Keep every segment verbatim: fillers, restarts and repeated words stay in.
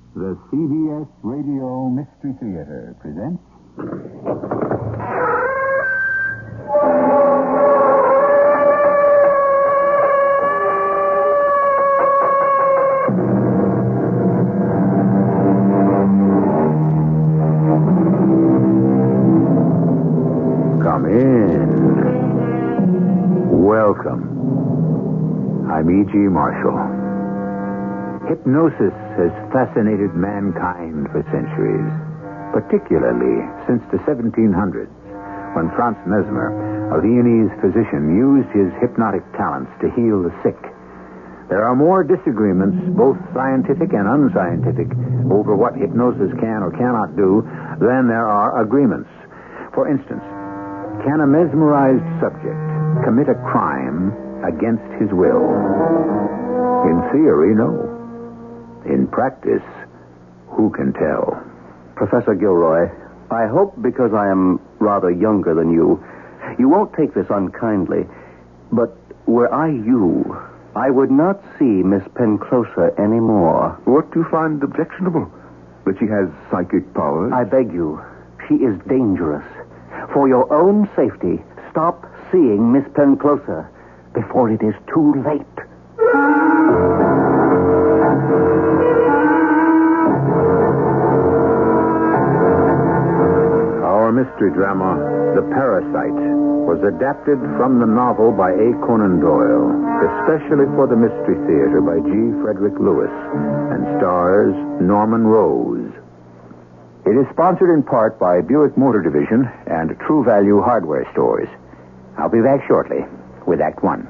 The C B S Radio Mystery Theater presents... Come in. Welcome. I'm E G. Marshall. Hypnosis has fascinated mankind for centuries, particularly since the seventeen hundreds, when Franz Mesmer, a Viennese physician, used his hypnotic talents to heal the sick. There are more disagreements, both scientific and unscientific, over what hypnosis can or cannot do than there are agreements. For instance, can a mesmerized subject commit a crime against his will? In theory, no. In practice, who can tell? Professor Gilroy, I hope because I am rather younger than you, you won't take this unkindly, but were I you, I would not see Miss Penclosa anymore. What do you find objectionable? That she has psychic powers? I beg you, she is dangerous. For your own safety, stop seeing Miss Penclosa before it is too late. Our mystery drama, The Parasite, was adapted from the novel by A. Conan Doyle, especially for the Mystery Theater by G. Frederick Lewis, and stars Norman Rose. It is sponsored in part by Buick Motor Division and True Value Hardware Stores. I'll be back shortly with Act One.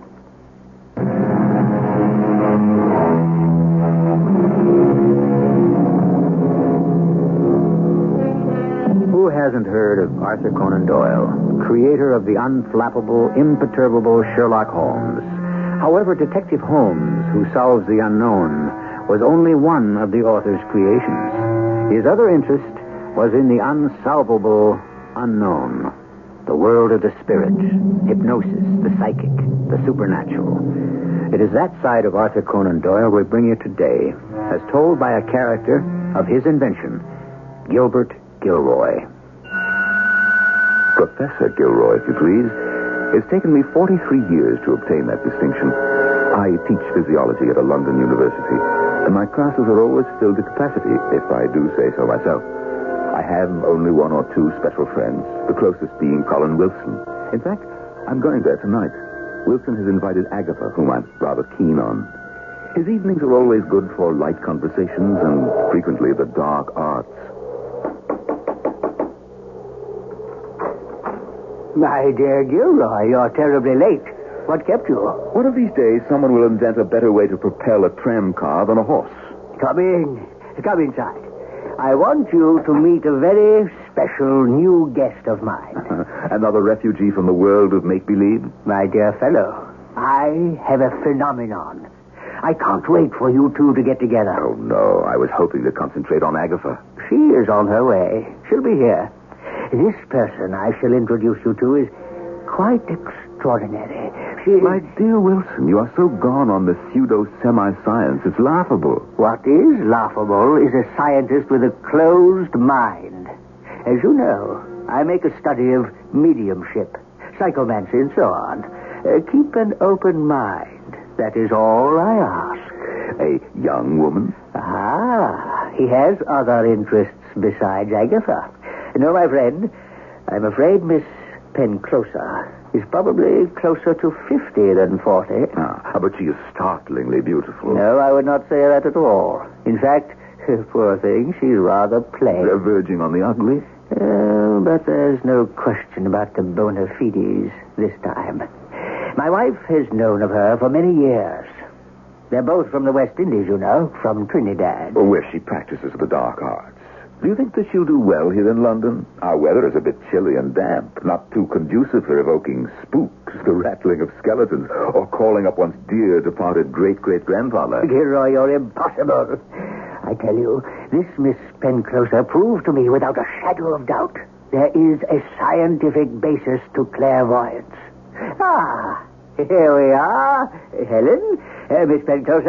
Who hasn't heard of Arthur Conan Doyle, creator of the unflappable, imperturbable Sherlock Holmes? However, Detective Holmes, who solves the unknown, was only one of the author's creations. His other interest was in the unsolvable unknown, the world of the spirit, hypnosis, the psychic, the supernatural. It is that side of Arthur Conan Doyle we bring you today, as told by a character of his invention, Gilbert Gilroy. Professor Gilroy, if you please. It's taken me forty-three years to obtain that distinction. I teach physiology at a London university, and my classes are always filled to capacity, if I do say so myself. I have only one or two special friends, the closest being Colin Wilson. In fact, I'm going there tonight. Wilson has invited Agatha, whom I'm rather keen on. His evenings are always good for light conversations and frequently the dark arts. My dear Gilroy, you're terribly late. What kept you? One of these days, someone will invent a better way to propel a tram car than a horse. Come in. Come inside. I want you to meet a very special new guest of mine. Another refugee from the world of make-believe? My dear fellow, I have a phenomenon. I can't wait for you two to get together. Oh, no. I was hoping to concentrate on Agatha. She is on her way. She'll be here. This person I shall introduce you to is quite extraordinary. She... My dear Wilson, you are so gone on the pseudo-semi-science, it's laughable. What is laughable is a scientist with a closed mind. As you know, I make a study of mediumship, psychomancy, and so on. Uh, keep an open mind. That is all I ask. A young woman? Ah, he has other interests besides Agatha. No, my friend, I'm afraid Miss Penclosa is probably closer to fifty than forty. Ah, but she is startlingly beautiful. No, I would not say that at all. In fact, poor thing, she's rather plain. Uh, verging on the ugly? Oh, but there's no question about the bona fides this time. My wife has known of her for many years. They're both from the West Indies, you know, from Trinidad. Oh, where she practices the dark arts. Do you think that she'll do well here in London? Our weather is a bit chilly and damp, not too conducive for evoking spooks, the rattling of skeletons, or calling up one's dear departed great-great-grandfather. Gilroy, you're impossible. I tell you, this Miss Penclosa proved to me without a shadow of doubt there is a scientific basis to clairvoyance. Ah, here we are. Helen, uh, Miss Penclosa,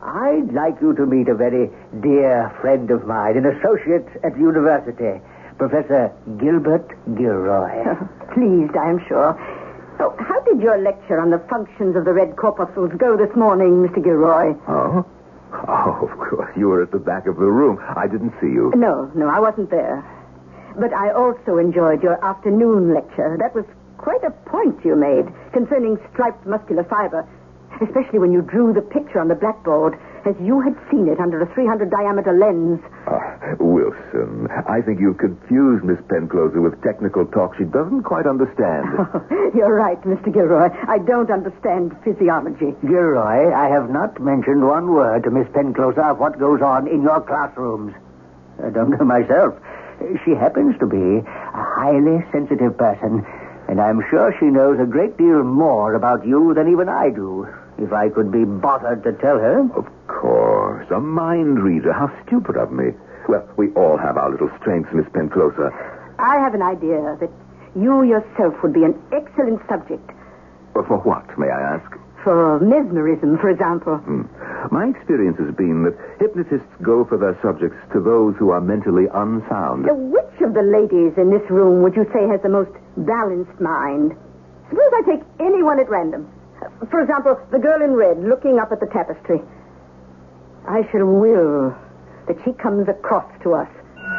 I'd like you to meet a very dear friend of mine, an associate at the university, Professor Gilbert Gilroy. Pleased, I'm sure. So, how did your lecture on the functions of the red corpuscles go this morning, Mister Gilroy? Oh? Oh, of course. You were at the back of the room. I didn't see you. No, no, I wasn't there. But I also enjoyed your afternoon lecture. That was quite a point you made concerning striped muscular fiber, especially when you drew the picture on the blackboard as you had seen it under a three hundred diameter lens. Ah, Wilson, I think you've confused Miss Penclosa with technical talk she doesn't quite understand. You're right, Mister Gilroy. I don't understand physiology. Gilroy, I have not mentioned one word to Miss Penclosa of what goes on in your classrooms. I don't know myself. She happens to be a highly sensitive person, and I'm sure she knows a great deal more about you than even I do, if I could be bothered to tell her. Of course. A mind reader. How stupid of me. Well, we all have our little strengths, Miss Penclosa. I have an idea that you yourself would be an excellent subject. But for what, may I ask? For mesmerism, for example. Hmm. My experience has been that hypnotists go for their subjects to those who are mentally unsound. Uh, which of the ladies in this room would you say has the most balanced mind? Suppose I take anyone at random. For example, the girl in red looking up at the tapestry. I shall will that she comes across to us.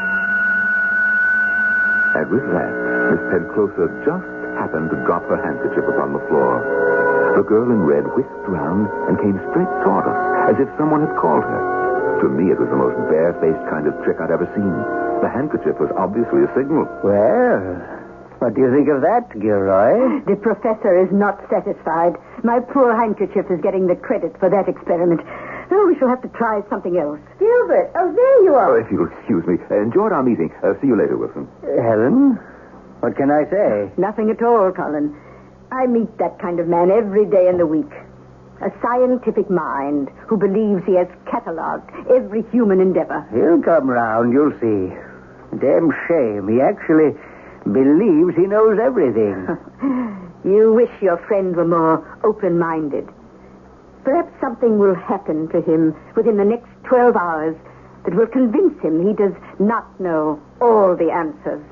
And with that, Miss Penclosa just happened to drop her handkerchief upon the floor. The girl in red whisked round and came straight toward us, as if someone had called her. To me, it was the most bare-faced kind of trick I'd ever seen. The handkerchief was obviously a signal. Well, what do you think of that, Gilroy? The professor is not satisfied. My poor handkerchief is getting the credit for that experiment. Oh, we shall have to try something else. Gilbert, oh, there you Oh, are. if you'll excuse me. Uh, enjoyed our meeting. Uh, see you later, Wilson. Uh, Helen, what can I say? Nothing at all, Colin. I meet that kind of man every day in the week. A scientific mind who believes he has catalogued every human endeavor. He'll come round, you'll see. Damn shame. He actually believes he knows everything. You wish your friend were more open-minded. Perhaps something will happen to him within the next twelve hours that will convince him he does not know all the answers.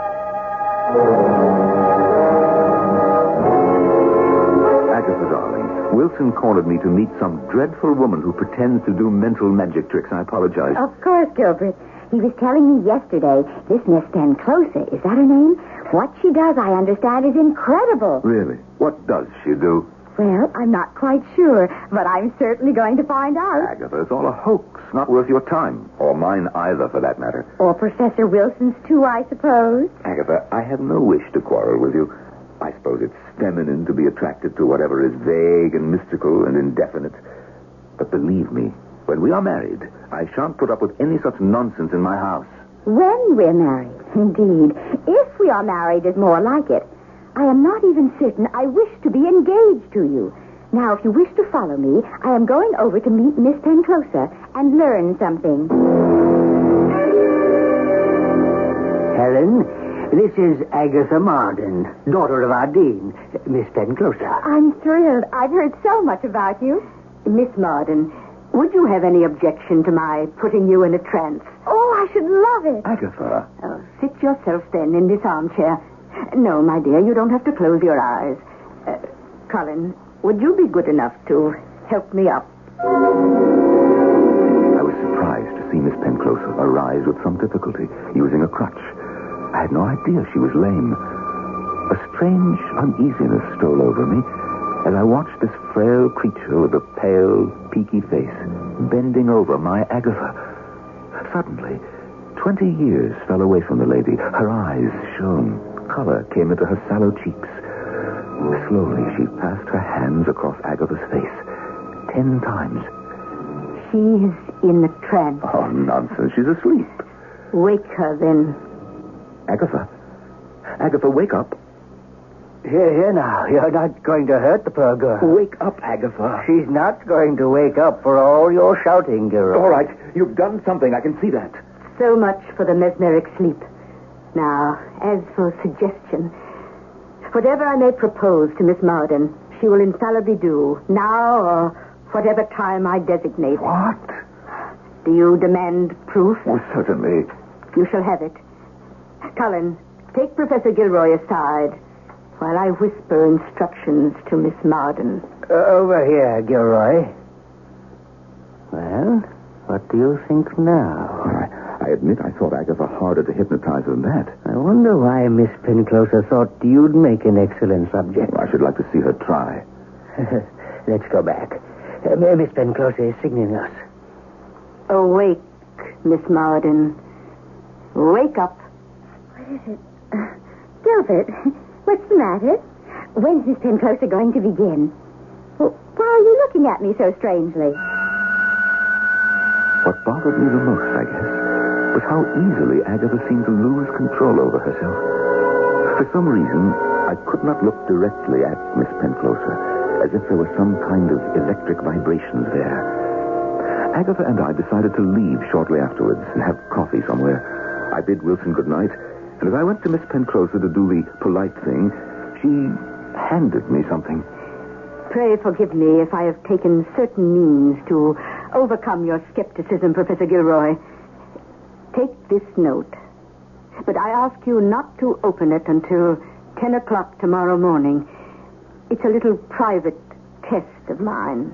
Agatha, darling, Wilson cornered me to meet some dreadful woman who pretends to do mental magic tricks. I apologize. Of course, Gilbert. He was telling me yesterday, this Miss Penclosa, is that her name? What she does, I understand, is incredible. Really? What does she do? Well, I'm not quite sure, but I'm certainly going to find out. Agatha, it's all a hoax. Not worth your time. Or mine either, for that matter. Or Professor Wilson's, too, I suppose. Agatha, I have no wish to quarrel with you. I suppose it's feminine to be attracted to whatever is vague and mystical and indefinite. But believe me, when we are married, I shan't put up with any such nonsense in my house. When we're married, indeed. If we are married is more like it. I am not even certain I wish to be engaged to you. Now, if you wish to follow me, I am going over to meet Miss Penclosa and learn something. Helen, this is Agatha Marden, daughter of our dean, Miss Penclosa. I'm thrilled. I've heard so much about you. Miss Marden, would you have any objection to my putting you in a trance? Oh, I should love it. Agatha. Oh, sit yourself then in this armchair. No, my dear, you don't have to close your eyes. Uh, Colin, would you be good enough to help me up? I was surprised to see Miss Penclosa arise with some difficulty, using a crutch. I had no idea she was lame. A strange uneasiness stole over me as I watched this frail creature with a pale, peaky face bending over my Agatha. Suddenly, twenty years fell away from the lady. Her eyes shone. Color came into her sallow cheeks. Slowly, she passed her hands across Agatha's face. Ten times. She is in the trance. Oh, nonsense. She's asleep. Wake her, then. Agatha. Agatha, wake up. Here, here now. You're not going to hurt the poor girl. Wake up, Agatha. She's not going to wake up for all your shouting, Gilroy. All right. You've done something. I can see that. So much for the mesmeric sleep. Now, as for suggestion, whatever I may propose to Miss Marden, she will infallibly do, now or whatever time I designate. What? Do you demand proof? Well, certainly. You shall have it. Cullen, take Professor Gilroy aside while I whisper instructions to Miss Marden. Uh, over here, Gilroy. Well, what do you think now? I, I admit I thought Agatha harder to hypnotize than that. I wonder why Miss Penclosa thought you'd make an excellent subject. I should like to see her try. Let's go back. Uh, Miss Penclosa is signaling us. Awake, Miss Marden. Wake up. What is it? Uh, Gilbert, what's the matter? When's Miss Penclosa going to begin? Well, why are you looking at me so strangely? What bothered me the most, I guess, was how easily Agatha seemed to lose control over herself. For some reason, I could not look directly at Miss Penclosa, as if there were some kind of electric vibrations there. Agatha and I decided to leave shortly afterwards and have coffee somewhere. I bid Wilson good night, and as I went to Miss Penclosa to do the polite thing, she handed me something. Pray forgive me if I have taken certain means to overcome your skepticism, Professor Gilroy. Take this note. But I ask you not to open it until ten o'clock tomorrow morning. It's a little private test of mine.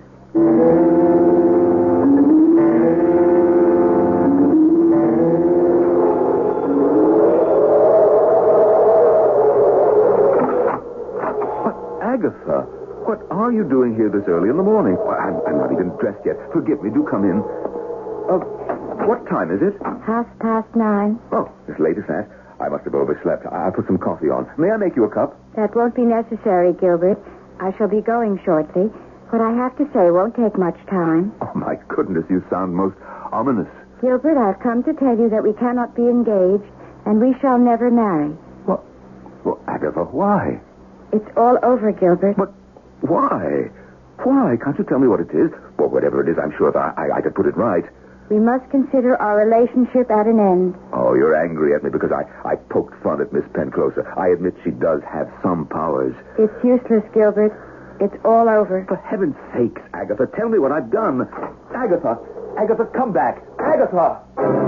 What, Agatha? What are you doing here this early in the morning? Well, I'm, I'm not even dressed yet. Forgive me. Do come in. Uh, what time is it? Half past nine. Oh, as late as that? I must have overslept. I'll put some coffee on. May I make you a cup? That won't be necessary, Gilbert. I shall be going shortly. What I have to say won't take much time. Oh, my goodness, you sound most ominous. Gilbert, I've come to tell you that we cannot be engaged, and we shall never marry. What? Well, Agatha, why? It's all over, Gilbert. But why? Why? Can't you tell me what it is? Well, whatever it is, I'm sure that I, I, I could put it right. We must consider our relationship at an end. Oh, you're angry at me because I, I poked fun at Miss Penclosa. I admit she does have some powers. It's useless, Gilbert. It's all over. For heaven's sakes, Agatha, tell me what I've done. Agatha! Agatha, come back! Agatha!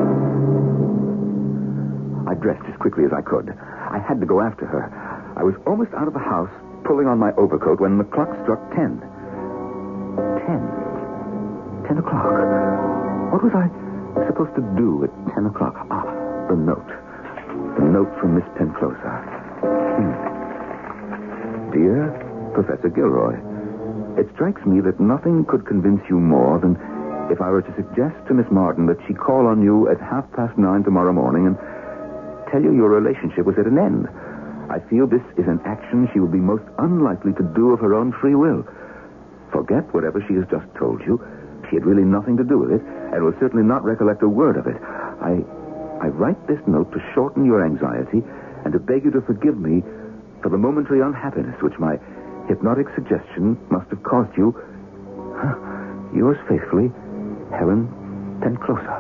I dressed as quickly as I could. I had to go after her. I was almost out of the house, pulling on my overcoat, when the clock struck ten. Ten. Ten o'clock. What was I supposed to do at ten o'clock? Ah, the note. The note from Miss Penclosa. Hmm. Dear Professor Gilroy, it strikes me that nothing could convince you more than if I were to suggest to Miss Marden that she call on you at half past nine tomorrow morning and tell you your relationship was at an end. I feel this is an action she will be most unlikely to do of her own free will. Forget whatever she has just told you. She had really nothing to do with it, and will certainly not recollect a word of it. I I write this note to shorten your anxiety and to beg you to forgive me for the momentary unhappiness which my hypnotic suggestion must have caused you. Yours faithfully, Helen Penclosa.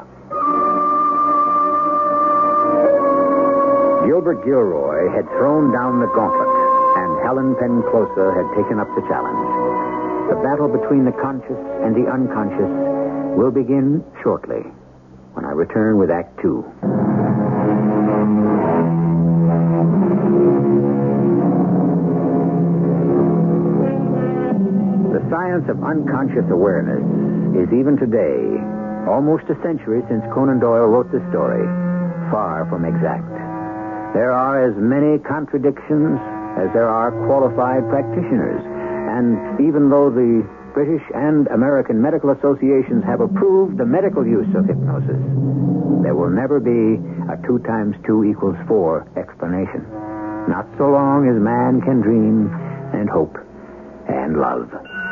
Gilbert Gilroy had thrown down the gauntlet, and Helen Penclosa had taken up the challenge. The battle between the conscious and the unconscious will begin shortly when I return with Act Two. The science of unconscious awareness is even today, almost a century since Conan Doyle wrote the story, far from exact. There are as many contradictions as there are qualified practitioners. And even though the British and American medical associations have approved the medical use of hypnosis, there will never be a two times two equals four explanation. Not so long as man can dream and hope and love.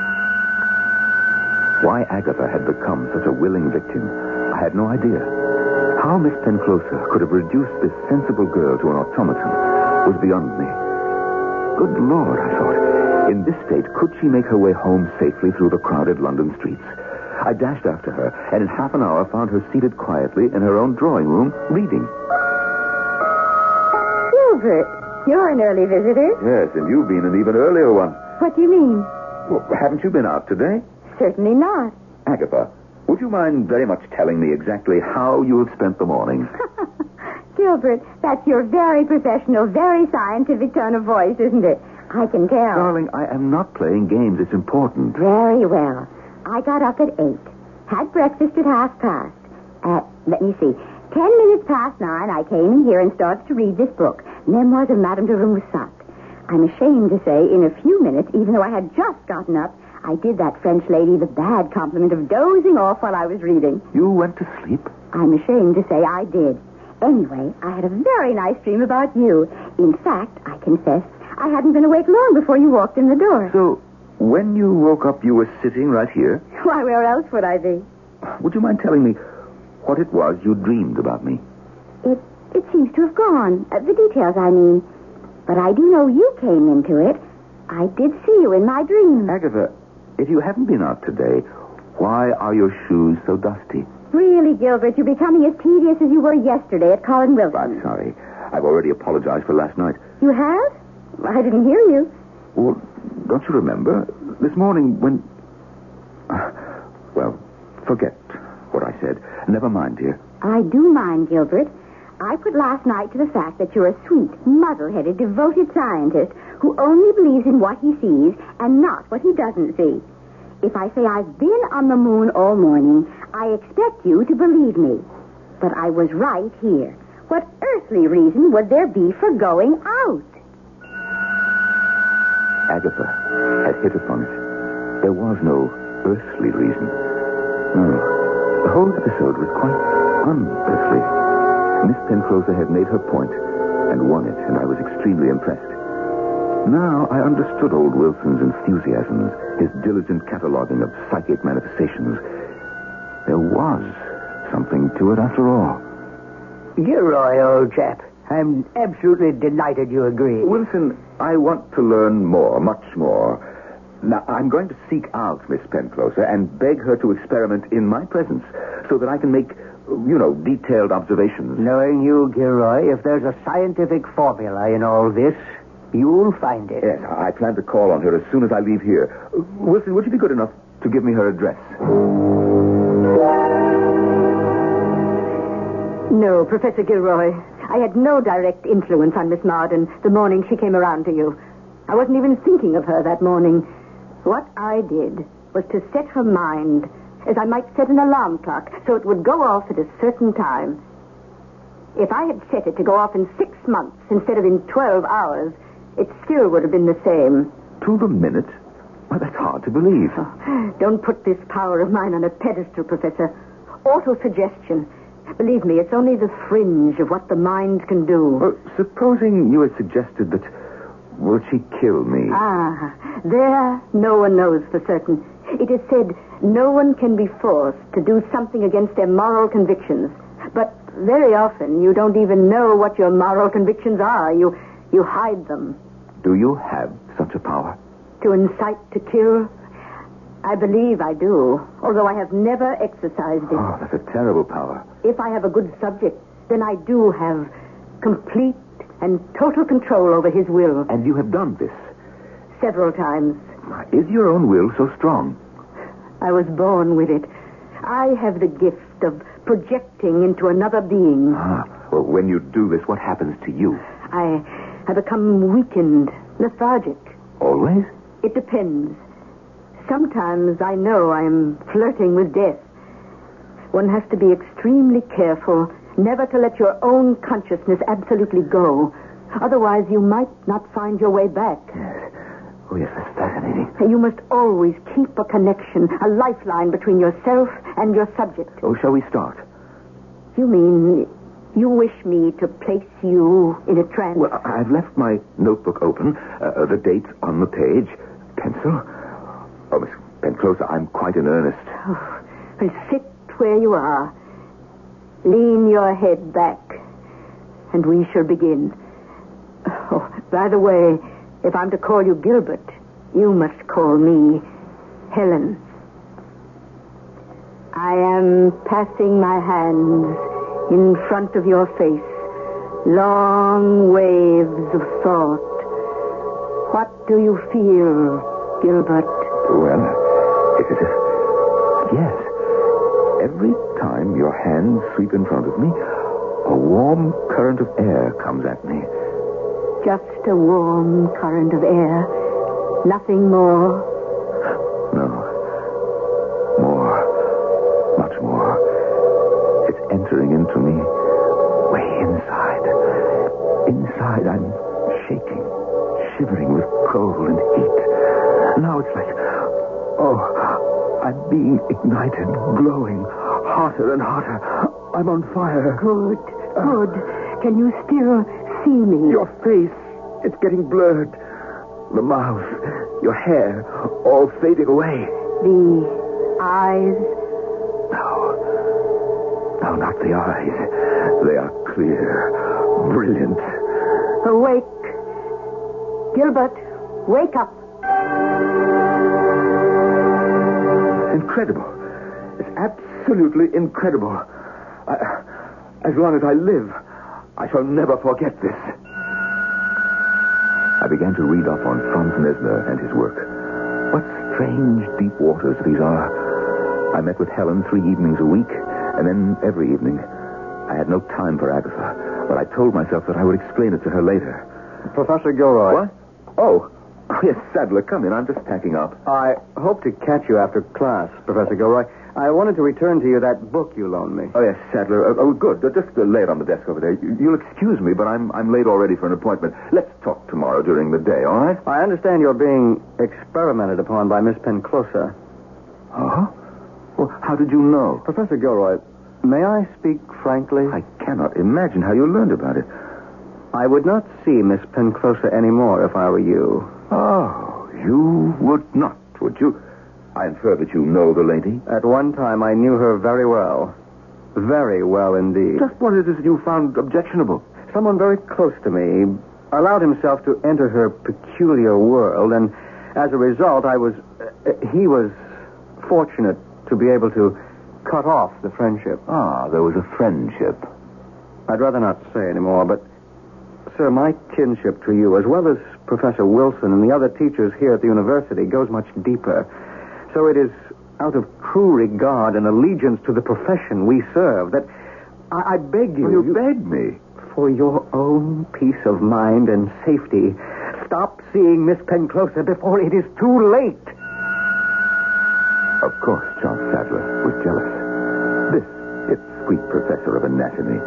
Why Agatha had become such a willing victim, I had no idea. How Miss Penclosa could have reduced this sensible girl to an automaton was beyond me. Good Lord, I thought. In this state, could she make her way home safely through the crowded London streets? I dashed after her, and in half an hour found her seated quietly in her own drawing room, reading. Gilbert, you're an early visitor. Yes, and you've been an even earlier one. What do you mean? Well, haven't you been out today? certainly not. Agatha, would you mind very much telling me exactly how you have spent the morning? Gilbert, that's your very professional, very scientific tone of voice, isn't it? I can tell. Darling, I am not playing games. It's important. Very well. I got up at eight. Had breakfast at half past. At, let me see, ten minutes past nine, I came in here and started to read this book, Memoirs of Madame de Remusat. I'm ashamed to say, in a few minutes, even though I had just gotten up, I did that French lady the bad compliment of dozing off while I was reading. You went to sleep? I'm ashamed to say I did. Anyway, I had a very nice dream about you. In fact, I confess, I hadn't been awake long before you walked in the door. So, when you woke up, you were sitting right here? Why, where else would I be? Would you mind telling me what it was you dreamed about me? It it seems to have gone. Uh, the details, I mean. But I do know you came into it. I did see you in my dream. Agatha, if you haven't been out today, why are your shoes so dusty? Really, Gilbert, you're becoming as tedious as you were yesterday at Colin Wilson. I'm sorry. I've already apologized for last night. You have? I didn't hear you. Well, don't you remember? This morning when... Well, forget what I said. Never mind, dear. I do mind, Gilbert. I put last night to the fact that you're a sweet, muddle-headed, devoted scientist who only believes in what he sees and not what he doesn't see. If I say I've been on the moon all morning, I expect you to believe me. But I was right here. What earthly reason would there be for going out? Agatha had hit upon it. There was no earthly reason. No. The whole episode was quite unearthly. Miss Penrose had made her point and won it, and I was extremely impressed. Now I understood old Wilson's enthusiasms, his diligent cataloging of psychic manifestations. There was something to it after all. Gilroy, old chap, I'm absolutely delighted you agree. Wilson, I want to learn more, much more. Now, I'm going to seek out Miss Penrose and beg her to experiment in my presence so that I can make, you know, detailed observations. Knowing you, Gilroy, if there's a scientific formula in all this, you'll find it. Yes, I plan to call on her as soon as I leave here. Wilson, would you be good enough to give me her address? No, Professor Gilroy. I had no direct influence on Miss Marden the morning she came around to you. I wasn't even thinking of her that morning. What I did was to set her mind, as I might set an alarm clock, so it would go off at a certain time. If I had set it to go off in six months instead of in twelve hours, it still would have been the same. To the minute? Well, that's hard to believe. Oh, don't put this power of mine on a pedestal, Professor. Autosuggestion. Believe me, it's only the fringe of what the mind can do. Well, supposing you had suggested that, will she kill me? Ah, there no one knows for certain. It is said no one can be forced to do something against their moral convictions. But very often you don't even know what your moral convictions are. You, you hide them. Do you have such a power? To incite to kill? I believe I do, although I have never exercised it. Oh, that's a terrible power. If I have a good subject, then I do have complete and total control over his will. And you have done this? Several times. Is your own will so strong? I was born with it. I have the gift of projecting into another being. Ah, well, when you do this, what happens to you? I, I become weakened, lethargic. Always? It depends. Sometimes I know I'm flirting with death. One has to be extremely careful never to let your own consciousness absolutely go. Otherwise, you might not find your way back. Yes. Oh, yes, that's fascinating. You must always keep a connection, a lifeline between yourself and your subject. Oh, shall we start? You mean you wish me to place you in a trance? Well, I've left my notebook open, uh, the date on the page, pencil. Oh, Miss Penrose, I'm quite in earnest. Oh, well, sit where you are. Lean your head back, and we shall begin. Oh, by the way, if I'm to call you Gilbert, you must call me Helen. I am passing my hands in front of your face, long waves of thought. What do you feel, Gilbert? Well, it's as if Yes. Every time your hands sweep in front of me, a warm current of air comes at me. Just a warm current of air. Nothing more. No. More. Much more. It's entering into me. Way inside. Inside, I'm shaking, shivering with cold and heat. Now it's like, oh, I'm being ignited, glowing, hotter and hotter. I'm on fire. Good, good. Can you still see me? Your face, it's getting blurred. The mouth, your hair, all fading away. The eyes? No. No, not the eyes. They are clear, brilliant. Awake. Gilbert, wake up. Incredible. It's absolutely incredible. I, as long as I live, I shall never forget this. I began to read up on Franz Mesmer and his work. What strange deep waters these are. I met with Helen three evenings a week, and then every evening. I had no time for Agatha, but I told myself that I would explain it to her later. Professor Gilroy. What? Oh. Oh, yes, Sadler, come in. I'm just packing up. I hope to catch you after class, Professor Gilroy. I wanted to return to you that book you loaned me. Oh, yes, Sadler. Uh, oh, good. Uh, just uh, lay it on the desk over there. You, you'll excuse me, but I'm I'm late already for an appointment. Let's talk tomorrow during the day, all right? I understand you're being experimented upon by Miss Penclosa. Oh? Well, how did you know? Professor Gilroy, may I speak frankly? I cannot imagine how you learned about it. I would not see Miss Penclosa anymore if I were you. Oh, you would not, would you? I infer that you know the lady. At one time, I knew her very well. Very well indeed. Just what it is you found objectionable? Someone very close to me allowed himself to enter her peculiar world, and as a result, I was... Uh, he was fortunate to be able to cut off the friendship. Ah, there was a friendship. I'd rather not say anymore, but... Sir, my kinship to you, as well as Professor Wilson and the other teachers here at the university, goes much deeper. So it is out of true regard and allegiance to the profession we serve that I, I beg you... Well, you beg me? For your own peace of mind and safety, stop seeing Miss Penclosa before it is too late. Of course, John Sadler was jealous. This, its sweet professor of anatomy.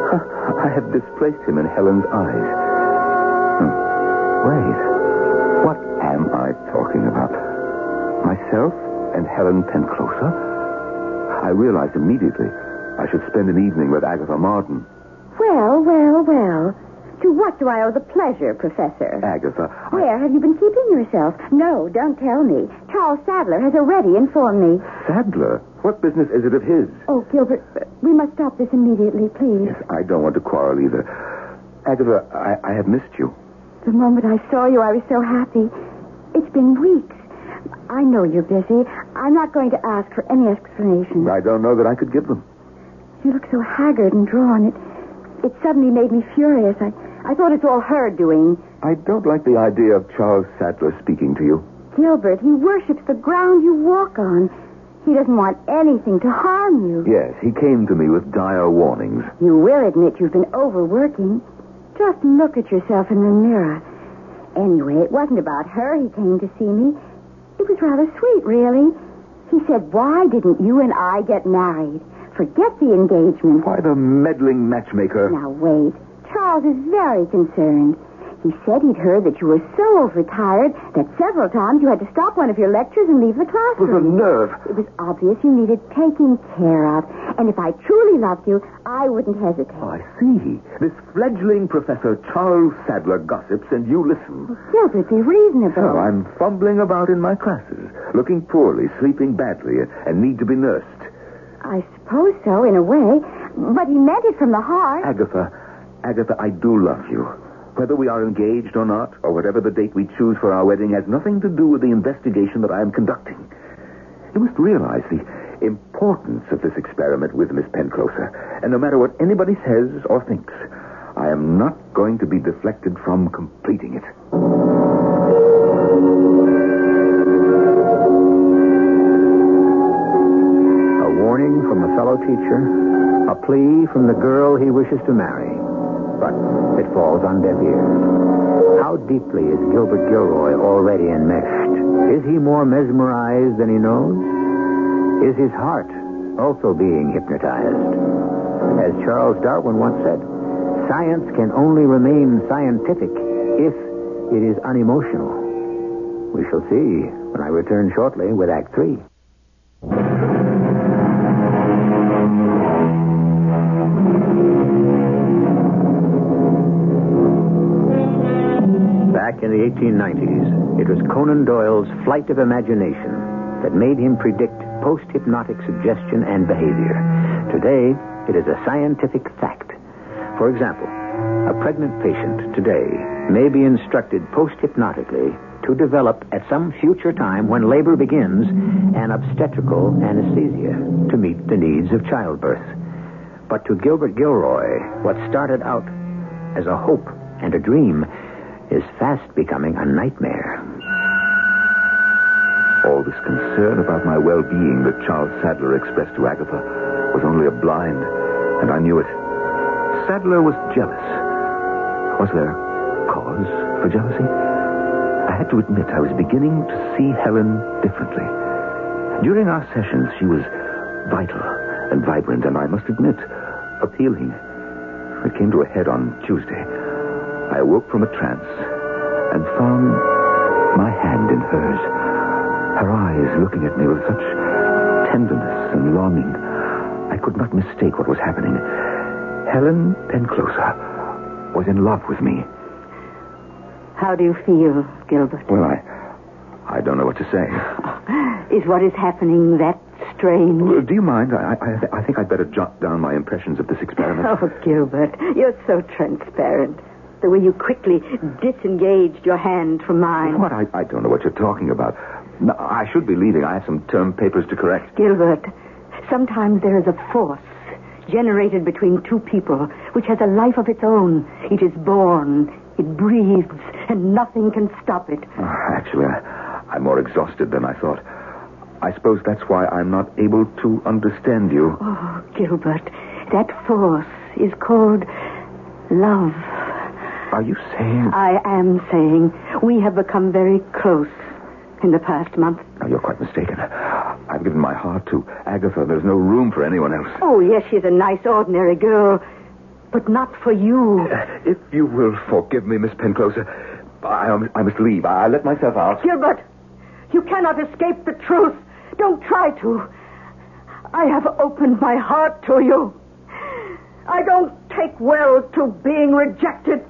I have displaced him in Helen's eyes. Hmm. Wait. What am I talking about? Myself and Helen Penclosa? I realized immediately I should spend an evening with Agatha Martin. Well, well, well. To what do I owe the pleasure, Professor? Agatha, Where I... have you been keeping yourself? No, don't tell me. Charles Sadler has already informed me. Sadler? What business is it of his? Oh, Gilbert, we must stop this immediately, please. Yes, I don't want to quarrel either. Agatha, I, I have missed you. The moment I saw you, I was so happy. It's been weeks. I know you're busy. I'm not going to ask for any explanation. I don't know that I could give them. You look so haggard and drawn. It, it suddenly made me furious. I, I thought it's all her doing. I don't like the idea of Charles Sadler speaking to you. Gilbert, he worships the ground you walk on. He doesn't want anything to harm you. Yes, he came to me with dire warnings. You will admit you've been overworking. Just look at yourself in the mirror. Anyway, it wasn't about her he came to see me. It was rather sweet, really. He said, why didn't you and I get married? Forget the engagement. Why the meddling matchmaker? Now, wait. Charles is very concerned. He said he'd heard that you were so overtired that several times you had to stop one of your lectures and leave the It was a classroom. nerve. It was obvious you needed taking care of. And if I truly loved you, I wouldn't hesitate. Oh, I see. This fledgling Professor Charles Sadler gossips, and you listen. Gilbert, be reasonable. So I'm fumbling about in my classes, looking poorly, sleeping badly, and need to be nursed. I suppose so, in a way. But he meant it from the heart. Agatha, Agatha, I do love you. Whether we are engaged or not, or whatever the date we choose for our wedding, has nothing to do with the investigation that I am conducting. You must realize the importance of this experiment with Miss Penclosa. And no matter what anybody says or thinks, I am not going to be deflected from completing it. warning from a fellow teacher, a plea from the girl he wishes to marry. But it falls on deaf ears. How deeply is Gilbert Gilroy already enmeshed? Is he more mesmerized than he knows? Is his heart also being hypnotized? As Charles Darwin once said, science can only remain scientific if it is unemotional. We shall see when I return shortly with Act Three. Back in the eighteen nineties, it was Conan Doyle's Flight of Imagination that made him predict post-hypnotic suggestion and behavior. Today, it is a scientific fact. For example, a pregnant patient today may be instructed post-hypnotically to develop at some future time when labor begins an obstetrical anesthesia to meet the needs of childbirth. But to Gilbert Gilroy, what started out as a hope and a dream is fast becoming a nightmare. All this concern about my well-being that Charles Sadler expressed to Agatha was only a blind, and I knew it. Sadler was jealous. Was there cause for jealousy? I had to admit I was beginning to see Helen differently. During our sessions, she was vital and vibrant, and I must admit, appealing. It came to a head on Tuesday. I awoke from a trance and found my hand in hers, her eyes looking at me with such tenderness and longing. I could not mistake what was happening. Helen Penclosa was in love with me. How do you feel, Gilbert? Well, I... I don't know what to say. Is what is happening that strange? Uh, do you mind? I, I, I think I'd better jot down my impressions of this experiment. Oh, Gilbert, you're so transparent. The way you quickly disengaged your hand from mine. What? I, I don't know what you're talking about. No, I should be leaving. I have some term papers to correct. Gilbert, sometimes there is a force generated between two people which has a life of its own. It is born, it breathes, and nothing can stop it. Uh, actually, I, I'm more exhausted than I thought. I suppose that's why I'm not able to understand you. Oh, Gilbert, that force is called love. Are you saying... I am saying we have become very close in the past month. No, you're quite mistaken. I've given my heart to Agatha. There's no room for anyone else. Oh, yes, she's a nice, ordinary girl, but not for you. Uh, if you will forgive me, Miss Penclosa, I, um, I must leave. I let myself out. Gilbert, you cannot escape the truth. Don't try to. I have opened my heart to you. I don't take well to being rejected.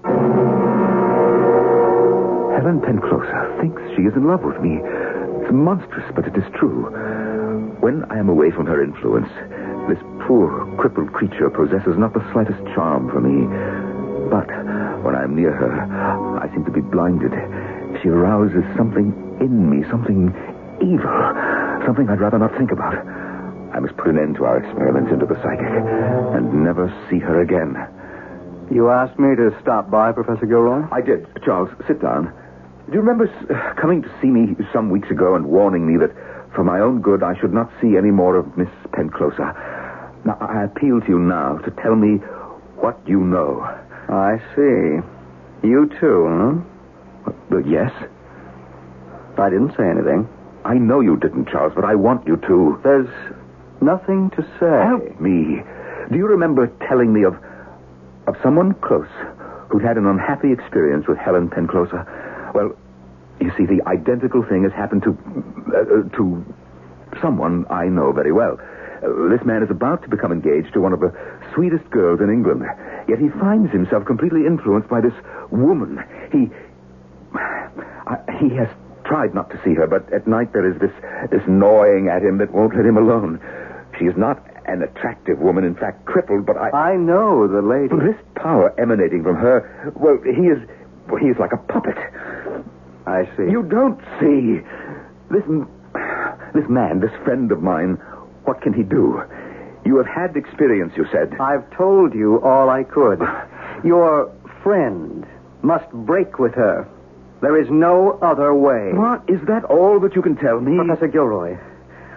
Helen Penclosa thinks she is in love with me. It's monstrous, but it is true. When I am away from her influence, this poor, crippled creature possesses not the slightest charm for me. But when I am near her, I seem to be blinded. She arouses something in me, something evil, something I'd rather not think about. I must put an end to our experiments into the psychic and never see her again. You asked me to stop by, Professor Gilroy? I did. Charles, sit down. Do you remember uh, coming to see me some weeks ago and warning me that for my own good I should not see any more of Miss Penclosa? Now, I appeal to you now to tell me what you know. I see. You too, huh? Uh, yes? I didn't say anything. I know you didn't, Charles, but I want you to. There's nothing to say. Help me. Do you remember telling me of of someone close who'd had an unhappy experience with Helen Penclosa? Well, you see, the identical thing has happened to uh, to someone I know very well. Uh, this man is about to become engaged to one of the sweetest girls in England. Yet he finds himself completely influenced by this woman. He uh, he has tried not to see her, but at night there is this this gnawing at him that won't let him alone. She is not an attractive woman, in fact, crippled, but I... I know the lady. This power emanating from her, well, he is... he is like a puppet. I see. You don't see. This... this man, this friend of mine, what can he do? You have had experience, you said. I've told you all I could. Your friend must break with her. There is no other way. What? Is that all that you can tell me? Professor Gilroy,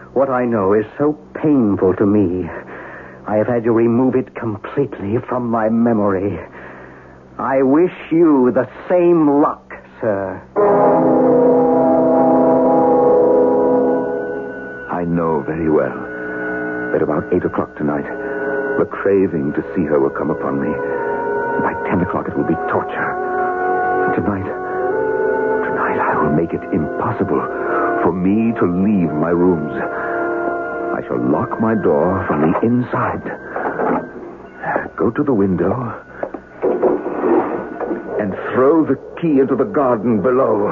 What I know is so painful to me. I have had to remove it completely from my memory. I wish you the same luck, sir. I know very well that about eight o'clock tonight, the craving to see her will come upon me. By ten o'clock, it will be torture. And tonight, tonight I will make it impossible for me to leave my rooms. I shall lock my door from the inside, go to the window, and throw the key into the garden below.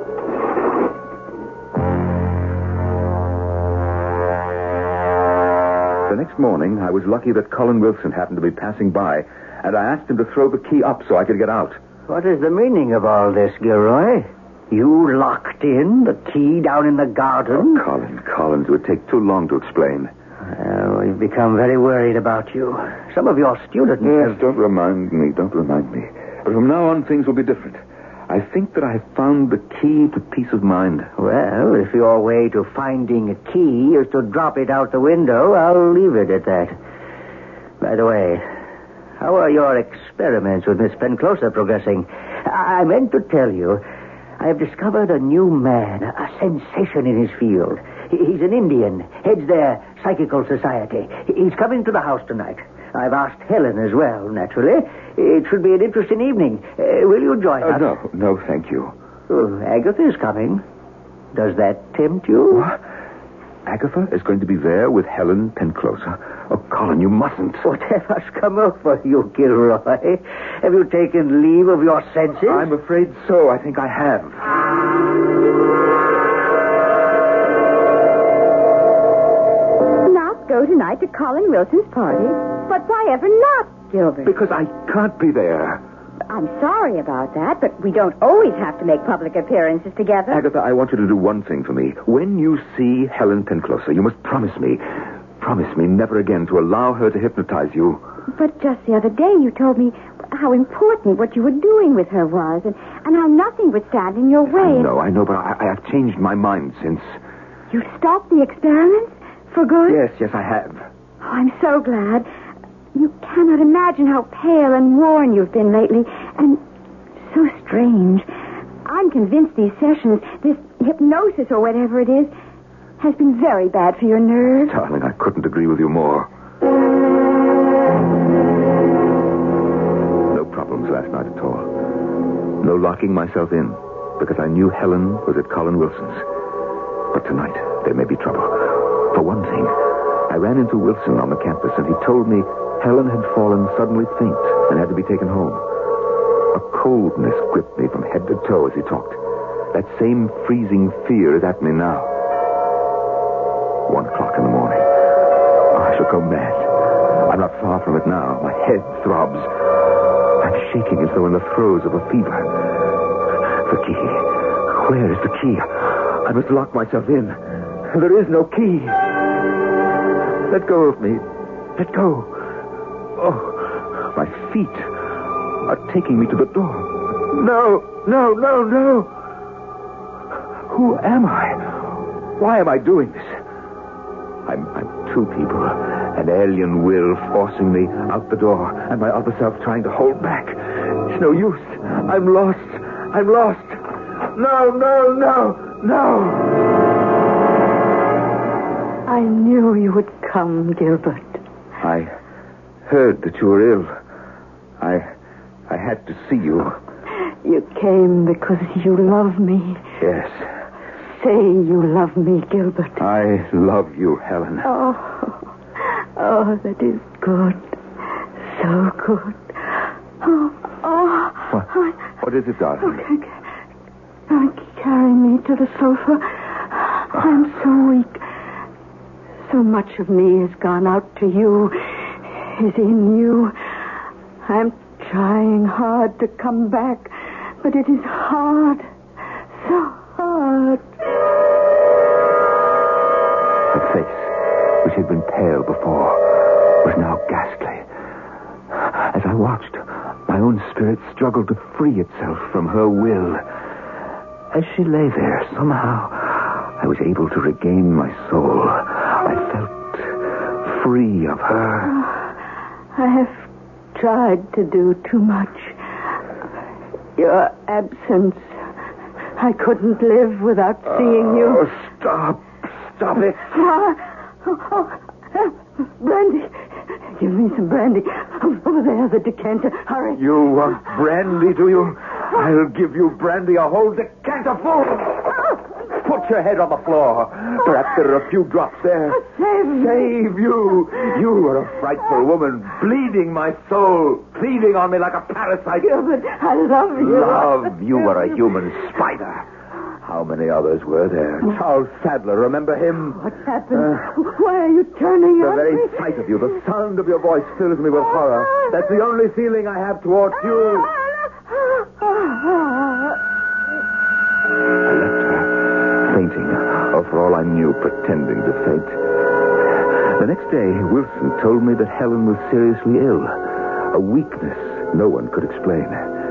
The next morning, I was lucky that Colin Wilson happened to be passing by, and I asked him to throw the key up so I could get out. What is the meaning of all this, Gilroy? You locked in the key down in the garden? Oh, Colin, Collins, it would take too long to explain. Well, we've become very worried about you. Some of your students Yes, have... don't remind me, don't remind me. But from now on, things will be different. I think that I have found the key to peace of mind. Well, if your way to finding a key is to drop it out the window, I'll leave it at that. By the way, how are your experiments with Miss Penclosa progressing? I, I meant to tell you, I have discovered a new man, a sensation in his field. He, he's an Indian, heads their psychical society. He's coming to the house tonight. I've asked Helen as well, naturally. It should be an interesting evening. Uh, will you join Uh, us? no, no, thank you. Oh, Agatha is coming. Does that tempt you? What? Agatha is going to be there with Helen Penclosa. Oh, Colin, you mustn't. Whatever's come over you, Gilroy? Have you taken leave of your senses? I'm afraid so. I think I have. Not go tonight to Colin Wilson's party? But why ever not, Gilbert? Because I can't be there. I'm sorry about that, but we don't always have to make public appearances together. Agatha, I want you to do one thing for me. When you see Helen Penclosa, you must promise me, promise me never again to allow her to hypnotize you. But just the other day you told me how important what you were doing with her was, and, and how nothing would stand in your way. I know, I know, but I, I have changed my mind since. You stopped the experiments? For good? Yes, yes, I have. Oh, I'm so glad. You cannot imagine how pale and worn you've been lately, and so strange. I'm convinced these sessions, this hypnosis or whatever it is, has been very bad for your nerves. Darling, I couldn't agree with you more. No problems last night at all. No locking myself in, because I knew Helen was at Colin Wilson's. But tonight, there may be trouble. For one thing, I ran into Wilson on the campus, and he told me Helen had fallen suddenly faint and had to be taken home. A coldness gripped me from head to toe as he talked. That same freezing fear is at me now. One o'clock in the morning. Oh, I shall go mad. I'm not far from it now. My head throbs. I'm shaking as though in the throes of a fever. The key. Where is the key? I must lock myself in. There is no key. Let go of me. Let go. Oh, my feet are taking me to the door. No, no, no, no. Who am I? Why am I doing this? I'm, I'm two people. An alien will forcing me out the door, and my other self trying to hold back. It's no use. I'm lost. I'm lost. No, no, no, no. I knew you would come, Gilbert. I heard that you were ill. I I had to see you. You came because you love me. Yes. Say you love me, Gilbert. I love you, Helen. Oh, oh, that is good. So good. Oh, oh. What, oh, what is it, darling? Okay. Oh, carry me to the sofa. I'm so weak. So much of me has gone out to you, is in you. I'm trying hard to come back, but it is hard. So hard. Her face, which had been pale before, was now ghastly. As I watched, my own spirit struggled to free itself from her will. As she lay there, somehow, I was able to regain my soul. I felt free of her. I have tried to do too much. Your absence. I couldn't live without seeing you. Oh, stop. Stop it. Ah, oh, oh, brandy. Give me some brandy. Over there, the decanter. Hurry. You want brandy, do you? I'll give you brandy, a whole decanter full. Put your head on the floor. Perhaps there are a few drops there. Save me. Save you. You are a frightful woman, bleeding my soul, feeding on me like a parasite. Gilbert, I love you. Love? You were a human spider. How many others were there? Charles Sadler, remember him? What happened? Uh, Why are you turning The on very me? sight of you, the sound of your voice fills me with horror. That's the only feeling I have towards you. I left her, fainting, or for all I knew, pretending to faint. The next day, Wilson told me that Helen was seriously ill. A weakness no one could explain.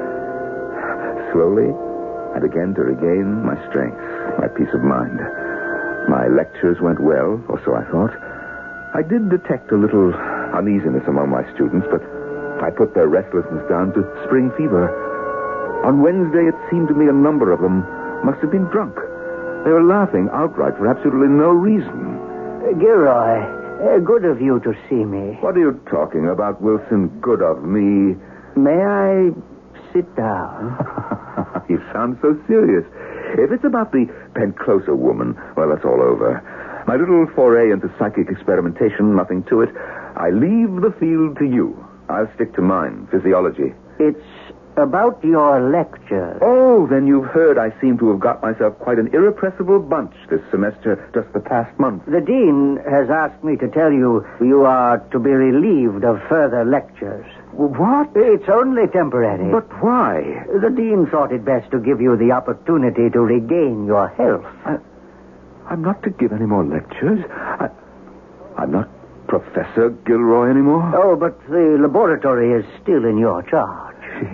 Slowly, I began to regain my strength, my peace of mind. My lectures went well, or so I thought. I did detect a little uneasiness among my students, but I put their restlessness down to spring fever. On Wednesday, it seemed to me a number of them must have been drunk. They were laughing outright for absolutely no reason. Uh, Gilroy, uh, good of you to see me. What are you talking about, Wilson? Good of me. May I sit down? You sound so serious. If it's about the Penclosa woman, well, that's all over. My little foray into psychic experimentation, nothing to it. I leave the field to you. I'll stick to mine, physiology. It's about your lecture. Oh, then you've heard I seem to have got myself quite an irrepressible bunch this semester, just the past month. The dean has asked me to tell you you are to be relieved of further lectures. What? It's only temporary. But why? The dean thought it best to give you the opportunity to regain your health. I, I'm not to give any more lectures. I, I'm not Professor Gilroy anymore. Oh, but the laboratory is still in your charge. She...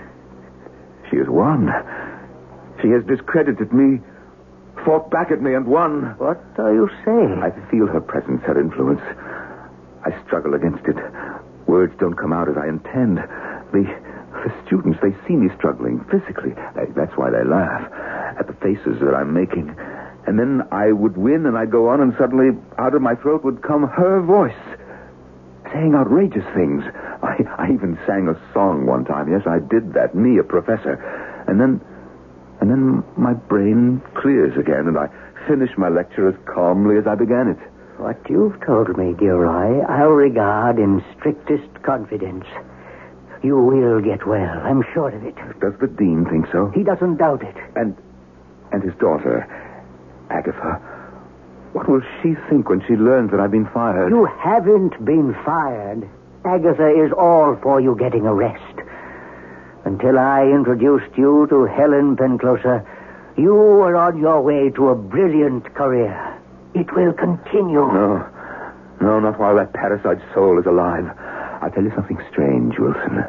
She has won. She has discredited me, fought back at me, and won. What are you saying? I feel her presence, her influence. I struggle against it. Words don't come out as I intend. The, the students, they see me struggling physically. That's why they laugh at the faces that I'm making. And then I would win, and I'd go on, and suddenly out of my throat would come her voice, saying outrageous things. I, I even sang a song one time. Yes, I did that. Me, a professor. And then, and then my brain clears again, and I finish my lecture as calmly as I began it. What you've told me, Gilroy, I'll regard in strictest confidence. You will get well, I'm sure of it. Does the dean think so? He doesn't doubt it. And, and his daughter, Agatha, what will she think when she learns that I've been fired? You haven't been fired. Agatha is all for you getting a rest. Until I introduced you to Helen Penclosa, you were on your way to a brilliant career. It will continue. No. No, not while that parasite soul is alive. I'll tell you something strange, Wilson.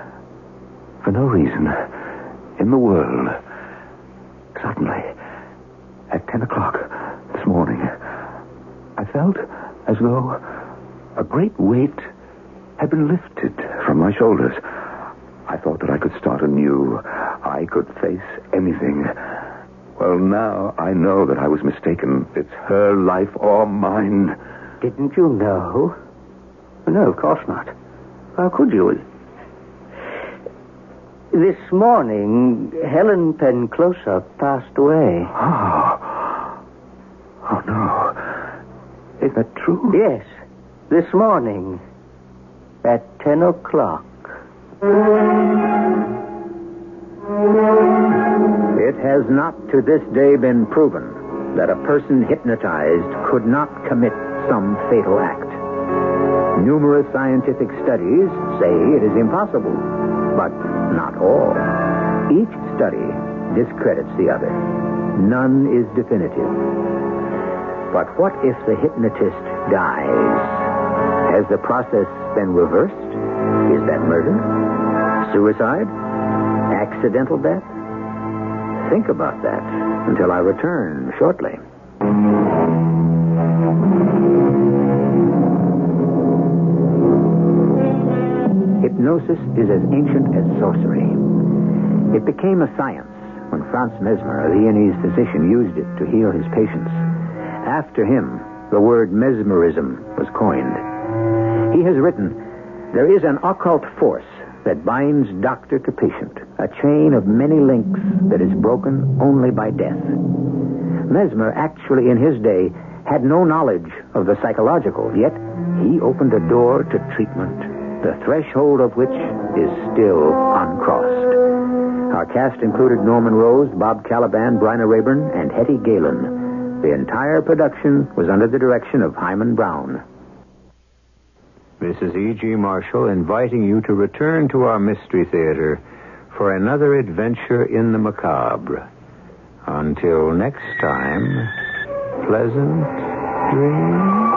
For no reason in the world, suddenly, at ten o'clock this morning, I felt as though a great weight had been lifted from my shoulders. I thought that I could start anew. I could face anything. Well, now I know that I was mistaken. It's her life or mine. Didn't you know? No, of course not. How could you? This morning, Helen Penclosa passed away. Oh. Oh, no. Is that true? Yes. This morning. At ten o'clock. It has not to this day been proven that a person hypnotized could not commit some fatal act. Numerous scientific studies say it is impossible, but not all. Each study discredits the other. None is definitive. But what if the hypnotist dies? Has the process been reversed? Is that murder? Suicide? Accidental death? Think about that until I return shortly. hypnosis is as ancient as sorcery. It became a science when Franz Mesmer, the Viennese physician, used it to heal his patients. After him, the word mesmerism was coined. He has written, "There is an occult force that binds doctor to patient, a chain of many links that is broken only by death." Mesmer actually, in his day, had no knowledge of the psychological, yet he opened a door to treatment, the threshold of which is still uncrossed. Our cast included Norman Rose, Bob Caliban, Bryna Rayburn, and Hetty Galen. The entire production was under the direction of Hyman Brown. This is E G. Marshall inviting you to return to our Mystery Theater for another adventure in the macabre. Until next time, pleasant dreams.